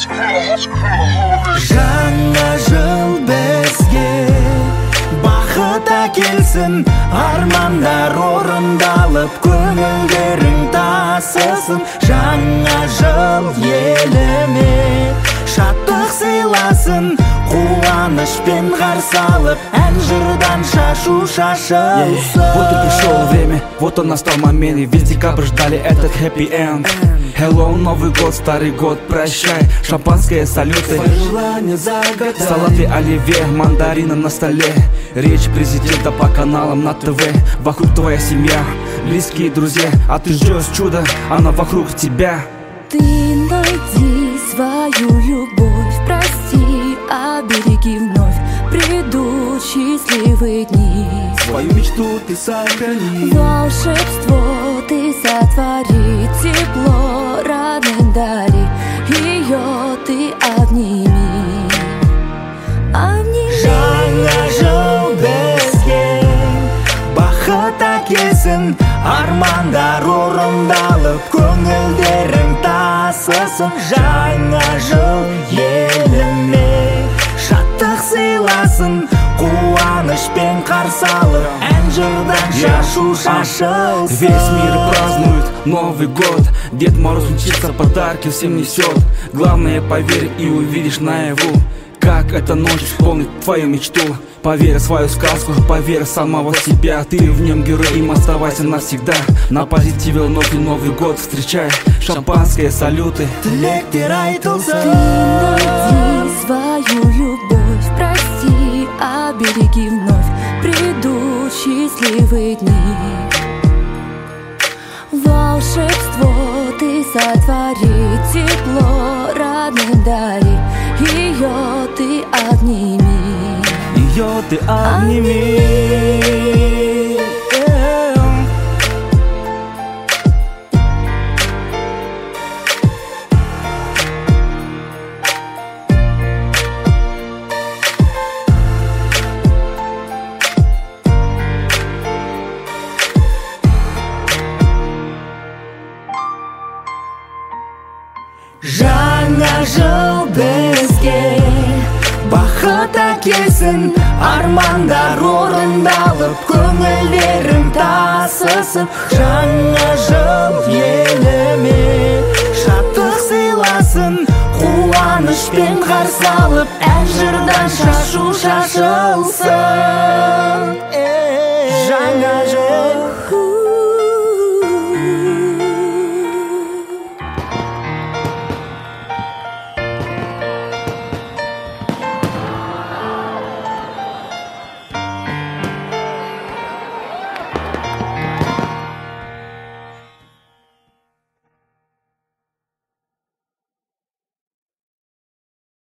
Жаңа жыл бізге бақыт әкелсін, армандар орындалып, көңілдерің тасысын. Жаңа жыл еліме шаттық сыйласын, қуанышпен қарсы алып, ән жырдан шашу шашылсын. Вот и пришло время, вот он настал момент, и весь декабрь ждали этот happy end. Hello, Новый год, Старый год, прощай. Шампанское, салюты, Желание загадай. салаты, оливье, мандарины на столе. Речь президента по каналам на ТВ. Вокруг твоя семья, близкие друзья, а ты ждешь чуда, она вокруг тебя. Ты найди свою любовь, прости, обереги вновь. Придут счастливые дни, Свою мечту ты сохрани. волшебство ты сотвори, тепло родным дари, ее ты обними, обними. Жаңа жыл бізге бақыт әкелсін, армандар орындалып, көңілдерің тасысын. Жаңа жыл еліме шаттық сыйласын, қуанышпен қарсы алып, ән жырдан шашу шашылсын. Весь мир празднует Новый год, Дед Мороз мчится, подарки всем несет. Главное, поверь и увидишь наяву, как эта ночь исполнит твою мечту. Поверь в свою сказку, поверь в самого себя. Ты в нем герой, им оставайся навсегда. На позитиве вновь и Новый год встречай. Шампанское, салюты, Тілектер айтылсын. Ты найди свою любовь, прости, обереги вновь. Придут счастливые дни, волшебство ты сотвори, тепло родным дари, ее ты обними, Ее ты обними. Жаңа жыл бізге бақыт әкелсін, армандар орындалып, көңілдерің тасысын. Жаңа жыл еліме шаттық сыйласын, қуанышпен қарсы алып, ән жырдан шашу шашылсын.